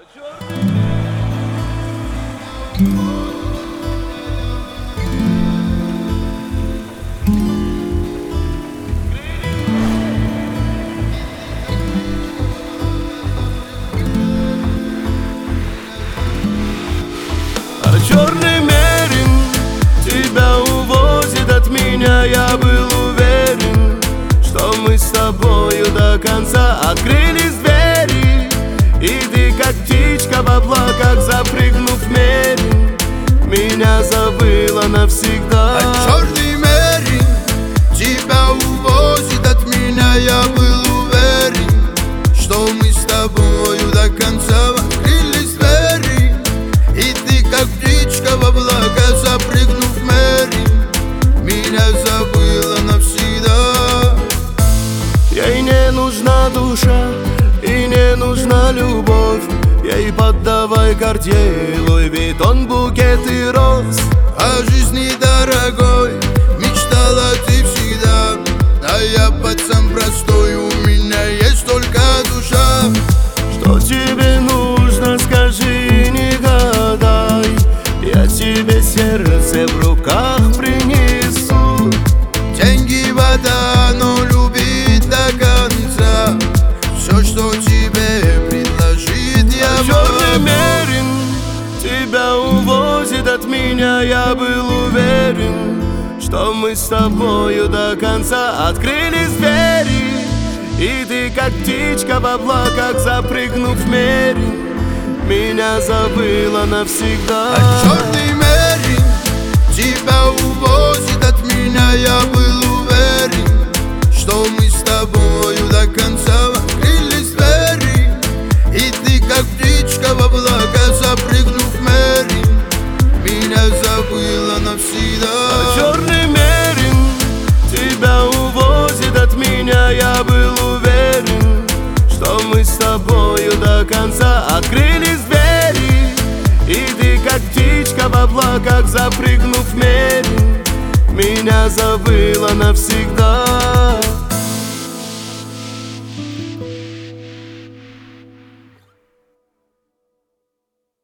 Черный мерин тебя увозит от меня. Я был уверен, что мы с тобою до конца. Открылись двери, и ты как птичка в облаках, запрыгнув в мерин, меня забыла навсегда. Черный мерин тебя увозит от меня. Я был уверен, что мы с тобою до конца. Открылись двери, и ты как птичка в облака, запрыгнув в мерин, меня забыла навсегда. Ей не нужна душа и не нужна любовь. Ей поддавай Cartier, Louis Vuitton, букет и роз. О жизни дорогой мечтала ты всегда, а я пацан простой, у меня есть только душа. Что тебе нужно, скажи, не гадай, я тебе сердце в руках принесу. Деньги, вода, но любить до конца. Все, что тебе предложит, я Черный мерин тебя увозит от меня. Я был уверен, что мы с тобою до конца. Открылись двери, и ты как птичка в облаках, запрыгнув в мерин, меня забыла навсегда. Черный мерин тебя увозит от меня. Я был уверен, что мы с тобою до конца. Открылись двери, и ты как птичка в облака, запрыгнув в мерин, меня забыла навсегда. Черный мерин тебя увозит от меня. Я был уверен, что мы с тобою до конца. Открылись двери, и ты как птичка в облаках, запрыгнув в мерин, меня забыла навсегда.